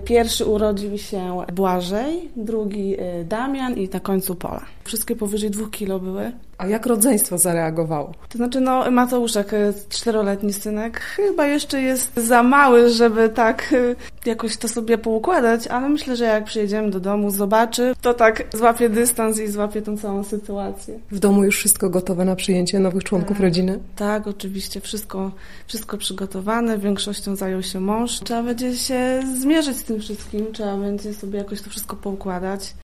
Pierwszy urodził się Błażej, drugi Damian i na końcu Pola. Wszystkie powyżej 2 kilo były. A jak rodzeństwo zareagowało? To znaczy, Mateuszek, 4-letni synek, chyba jeszcze jest za mały, żeby tak jakoś to sobie poukładać, ale myślę, że jak przyjedziemy do domu, zobaczy, to tak złapie dystans i złapie tą całą sytuację. W domu już wszystko gotowe na przyjęcie nowych członków rodziny? Tak, oczywiście. Wszystko przygotowane. Większością zajął się mąż. Trzeba będzie się zmierzyć z tym wszystkim. Trzeba będzie sobie jakoś to wszystko poukładać.